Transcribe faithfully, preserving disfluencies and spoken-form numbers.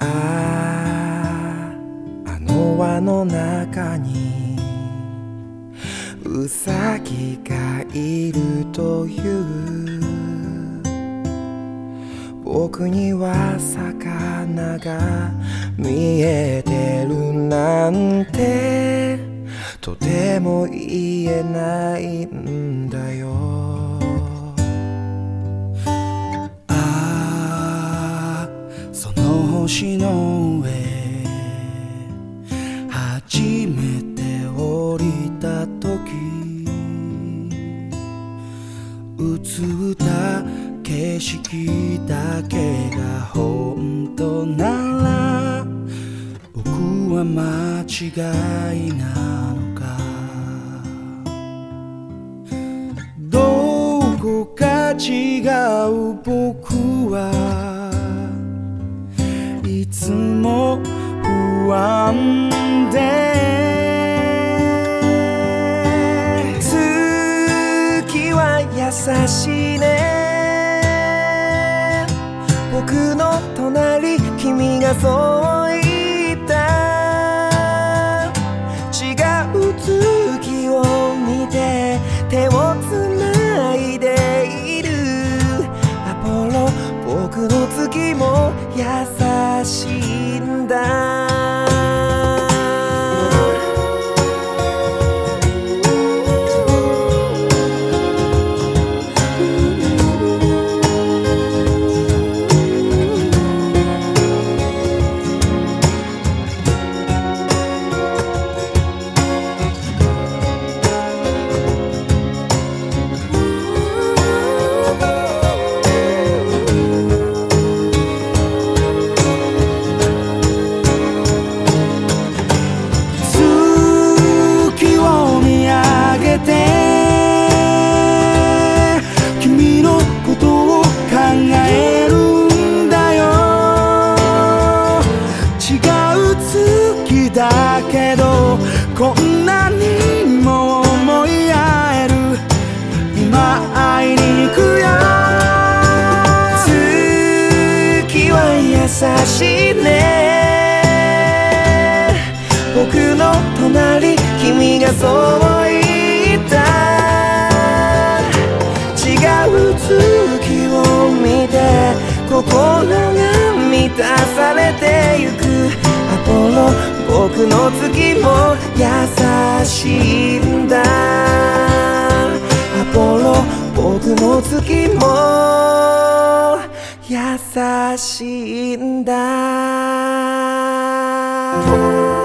ああ、あの輪の中にウサギがいるという。僕には魚が見えてるなんてとても言えないんだよ。ああ、その星の上初めて降りた時、映った景色だけが本当なら僕は間違いなのか。どこか違う僕はいつも不安で、月は優しいね。僕の隣君がそう言った。違う月を見て手をつないでいる。アポロ、僕の月も優しいんだ。君のことを考えるんだよ。違う月だけどこんなにも思い合える。今会いに行くよ。月は優しいね。僕の隣君がそう言った。違う月を見て心が満たされてゆく。アポロ、僕の月も優しいんだ。アポロ、僕の月も優しいんだ。